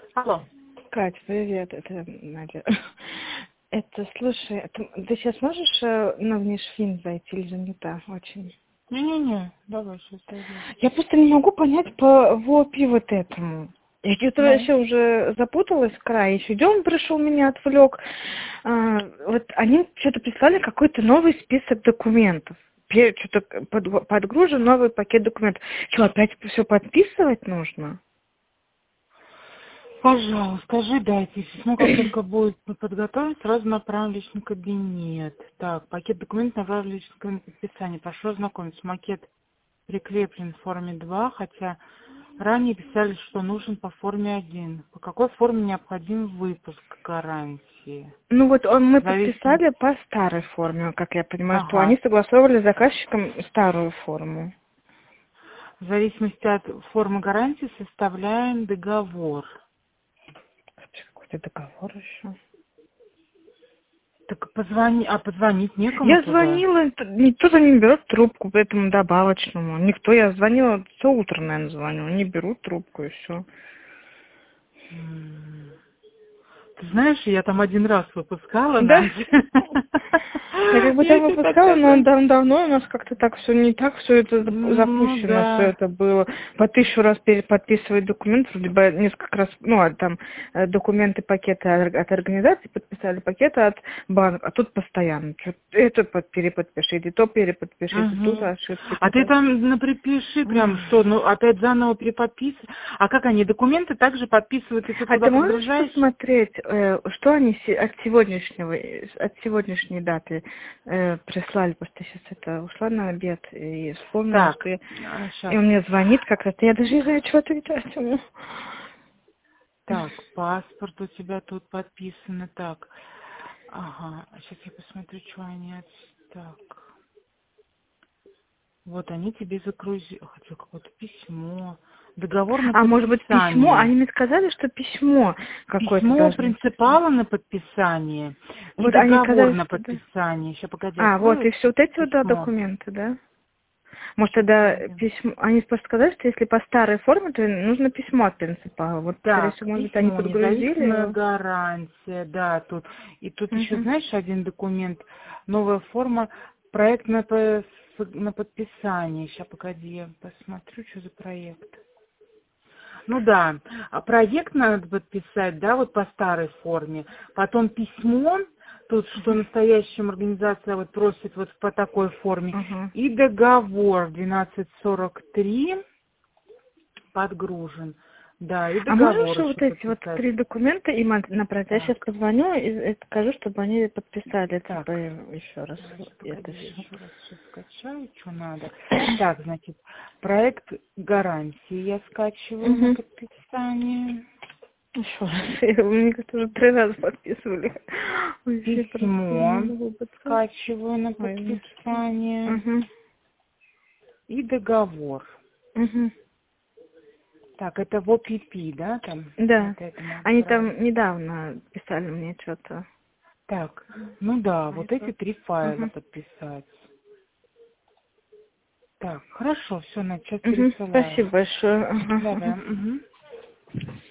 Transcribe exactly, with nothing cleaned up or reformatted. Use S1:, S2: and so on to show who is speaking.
S1: Алло.
S2: Кать, привет, это Надя. Это, слушай, это, ты сейчас можешь э, на внешфин зайти или занята очень?
S1: Не-не-не, давай сейчас зайдем.
S2: Я просто не могу понять по ВОПи вот этому. Я что-то
S1: Ну,
S2: вообще уже запуталась в крае. Еще Дем пришел, меня отвлек. А, вот они что-то прислали какой-то новый список документов. Пе- Что-то под- подгружен новый пакет документов. Что, опять все подписывать нужно?
S1: пожалуйста, ожидайте. Письмо, как только будет подготовлено, сразу направим в личный кабинет. Так, пакет документов направлен в личный кабинет подписания. Прошу ознакомиться. Макет прикреплен в форме два, хотя ранее писали, что нужен по форме один. По какой форме необходим выпуск гарантии?
S2: Ну вот он, мы
S1: Зависит.
S2: подписали по старой форме, как я понимаю, что
S1: Ага.
S2: они согласовывали с заказчиком старую форму.
S1: В зависимости от формы гарантии составляем договор.
S2: Какой-то договор еще.
S1: Так позвони, а позвонить некому
S2: Я
S1: туда?
S2: звонила, т- никто за не берет трубку по этому добавочному. Никто, я звонила, все утро, наверное, звонила, не берут трубку и все.
S1: М. Ты знаешь, я там один раз выпускала,
S2: Да?
S1: Настя.
S2: Я как бы
S1: Я
S2: там
S1: тебе так
S2: выпускала, но
S1: скажу.
S2: дав- давно у нас как-то так все не так, все это зап-
S1: Ну
S2: запущено, все
S1: да.
S2: это было. По тысячу раз переподписывать документ, вроде бы несколько раз, ну, а там э, документы, пакеты от от организации подписали, пакеты от банка, а тут постоянно. Чё- Это под- переподпишите, то переподпишите, тут
S1: Мгм.
S2: ошибки,
S1: А
S2: тут
S1: ты
S2: ошибки.
S1: там наприпиши прям что, ну опять заново переподписывать. А как они документы также подписывают, ты все
S2: А
S1: туда
S2: ты можешь
S1: подгружаешь?
S2: посмотреть, э, что они се- от сегодняшнего, э, от сегодняшней даты э, прислали? Просто сейчас это ушла на обед и вспомнила, что
S1: Так,
S2: я... И
S1: сейчас.
S2: он мне звонит как раз. Я даже не знаю, что отвечать ему.
S1: Так, паспорт у тебя тут подписано. Так, ага, сейчас я посмотрю, что они... от- Так. Вот они тебе загрузили, хотя какое-то письмо, договор на
S2: А может быть письмо?
S1: подписание,
S2: Они мне сказали, что письмо какое-то
S1: письмо
S2: должно прислать.
S1: принципала на подписание и
S2: Вот они
S1: договор
S2: сказали,
S1: на
S2: что да.
S1: подписание. Сейчас, погоди,
S2: А, вот,
S1: открою
S2: и все вот эти вот да,
S1: письмо.
S2: документы, да? Может,
S1: Сейчас,
S2: тогда
S1: погоди.
S2: письмо... Они просто сказали, что если по старой форме, то нужно письмо от принципала. Вот, скорее
S1: Так,
S2: всего, может быть, они
S1: письмо,
S2: подгрузили
S1: независимая
S2: его.
S1: гарантия, да, тут. И тут еще,
S2: Угу.
S1: знаешь, один документ, новая форма, проект на, по- на подписание. Сейчас, погоди, я посмотрю, что за проект. Ну да, а проект надо подписать, да, вот по старой форме. Потом письмо, тут что настоящая организация вот просит вот по такой форме.
S2: Угу.
S1: И договор двенадцать сорок три подгружен. Да, и
S2: А можешь
S1: договор
S2: вот
S1: еще
S2: эти вот
S1: подписать.
S2: три документа им от- направить? Я сейчас
S1: Так,
S2: позвоню и и скажу, чтобы они подписали, типа,
S1: так.
S2: еще раз
S1: Давай,
S2: вот
S1: щас,
S2: это
S1: погоди, я
S2: все.
S1: еще раз все скачаю, что надо. Так, значит, проект гарантии я скачиваю на
S2: Угу.
S1: подписание.
S2: Еще раз. Мне как-то уже три раза подписывали. Вообще просто не
S1: Письмо
S2: могу подписать.
S1: скачиваю на
S2: Ой, ну что.
S1: подписание
S2: Угу.
S1: и договор.
S2: Угу.
S1: Так, это в о пи пи, да, там?
S2: Да.
S1: Вот это мы
S2: Они
S1: отправили.
S2: там недавно писали мне что-то.
S1: Так, ну да,
S2: Мои
S1: вот эти
S2: просто.
S1: три файла
S2: Угу.
S1: подписать. Так, хорошо, все, на сейчас
S2: Угу.
S1: пересылаю.
S2: Спасибо большое.
S1: Давай,
S2: Ага.
S1: угу.